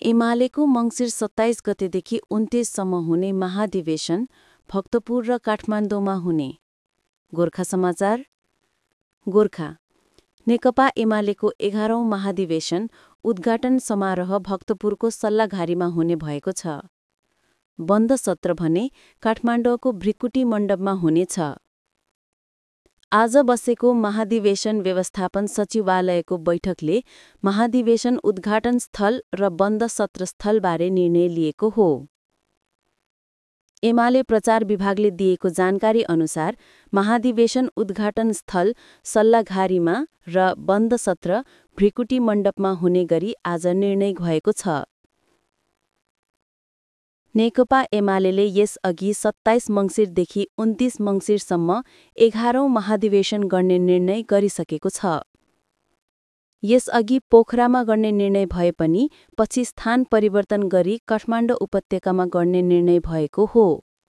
एमालेको मङ्सिर 27 गतेदेखि 29 सम्म हुने महाधिवेशन भक्तपुर र काठमाडौँमा हुने। गोर्खा समाचार। गोर्खा नेकपा एमालेको 11औं महाधिवेशन उद्घाटन समारोह भक्तपुरको सल्लाघारीमा हुने भएको छ। बन्द सत्र भने काठमाडौँको भृकुटी मण्डपमा हुनेछ। आज बसेको महाधिवेशन व्यवस्थापन सचिवालयको बैठकले महाधिवेशन उद्घाटन स्थल र बन्द सत्र स्थलबारे निर्णय लिएको हो। एमाले प्रचार विभागले दिएको जानकारी अनुसार महाधिवेशन उद्घाटन स्थल सल्लाघारीमा र बन्द सत्र भृकुटी मण्डपमा हुने गरी आज निर्णय भएको छ। नेकपा एमालेले यसअघि 27 मङ्सिरदेखि 29 मङ्सिरसम्म 11औं महाधिवेशन गर्ने निर्णय गरिसकेको छ। यसअघि पोखरामा गर्ने निर्णय भए पनि पछि स्थान परिवर्तन गरी काठमाडौँ उपत्यकामा गर्ने निर्णय भएको हो।